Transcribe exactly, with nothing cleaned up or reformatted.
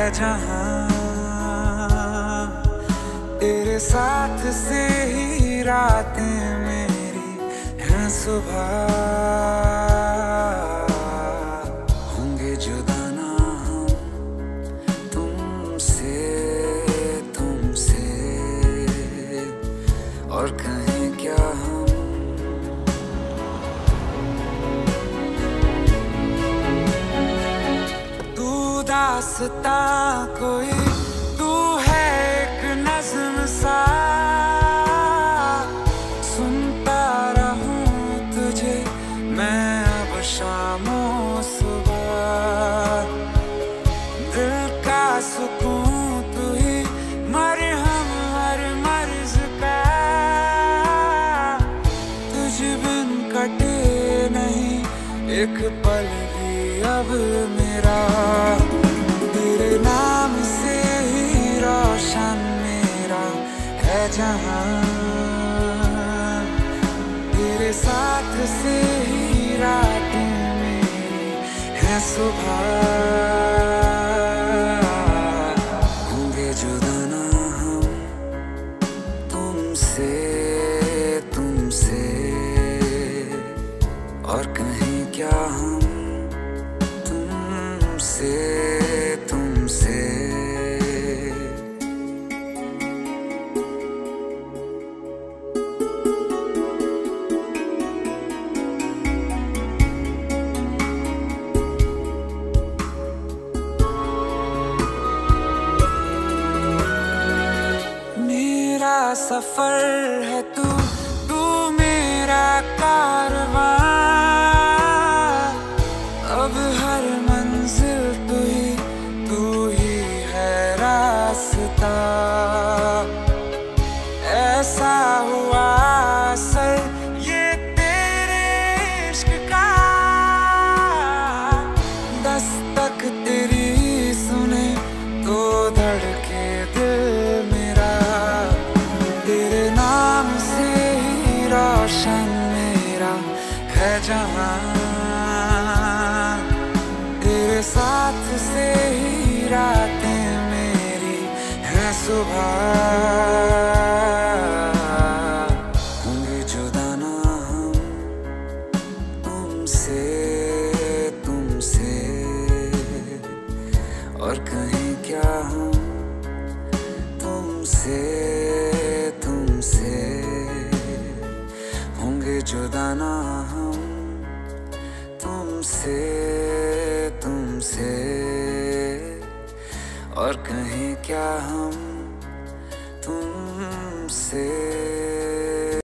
जहां, तेरे साथ से ही रातें मेरी हैं सुबह। होंगे जुदा ना हम तुमसे, तुमसे, और कहें क्या हम। दास्ता कोई तू है एक नज़्म सा, सुनता रहूं तुझे मैं अब शामों सुबह। दिल का सुकून तू ही, मरहम हर मर्ज का, तुझ बिन कटे नहीं एक पल भी अब मेरा। तेरे नाम से ही रोशन मेरा है जहां, तेरे साथ से ही रातें मेरी हैं सुबह। होंगे जुदा ना हम तुमसे, तुमसे, और कहीं क्या हम तुमसे, तुमसे। मेरा सफर है तू, तू मेरा कारवां, अब हर मंजिल तू ही, तू ही है रास्ता। ऐसा हुआ असर ये तेरे इश्क का, दस्तक तेरी सुने तो धड़के दिल मेरा। तेरे नाम से ही रोशन मेरा है जहां, तेरे साथ से ही रातें मेरी हैं सुबह। होंगे जुदा ना हम तुमसे, तुमसे, और कहीं क्या हम तुमसे, तुमसे। होंगे जुदा ना हम तुमसे, तुमसे, और कहें क्या हम।